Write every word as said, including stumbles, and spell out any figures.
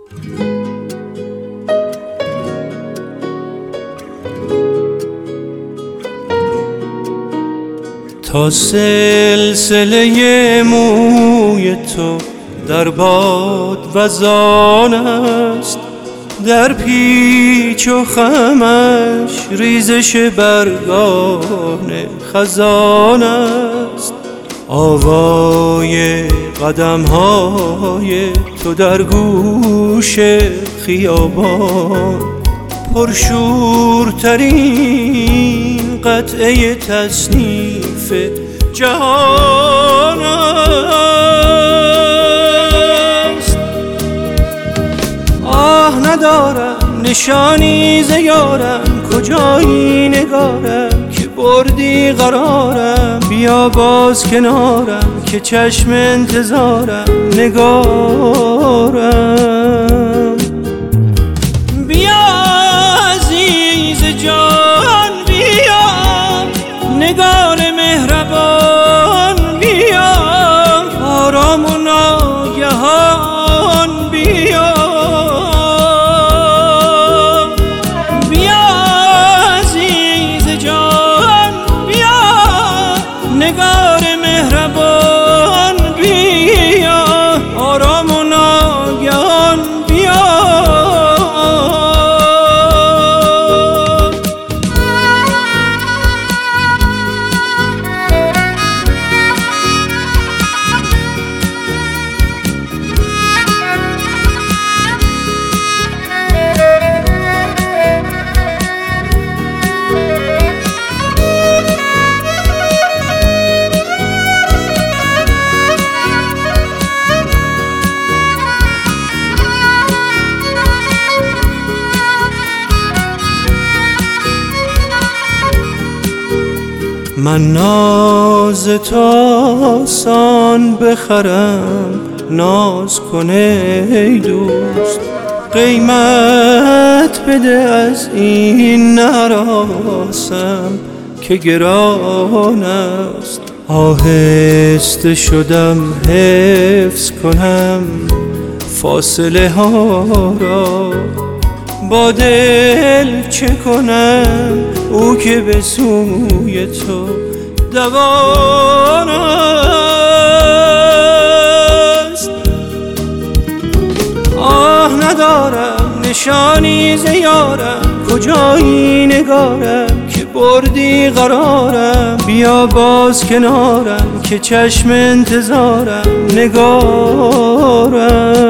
تا سلسله موی تو در باد وزان است، در پیچ و خمش ریزش برگان خزان است. آوای قدم های تو در گوش خیابان، پرشورترین قطعه تصنیف جهان است. آه ندارم نشانی ز یارم، کجایی نگارم که بردی قرارم. بیا باز کنارم که چشم انتظارم نگارم. بیا عزیز جان بیا، نگار مهربان بیا، آرام و ناگهان بیا. بیا عزیز جان بیا، نگار مهربان بیا، آرام و ناگهان بیا. من ناز تو آسان بخرم، ناز کن ای دوست. قیمت بده از این نراسم که گران است. آهسته شدم حفظ کنم فاصله ها را، با دل چه کنم او که به سوی تو دوان است. آه ندارم نشانی ز یارم، کجایی نگارم که بردی قرارم. بیا باز کنارم که چشم انتظارم نگارم.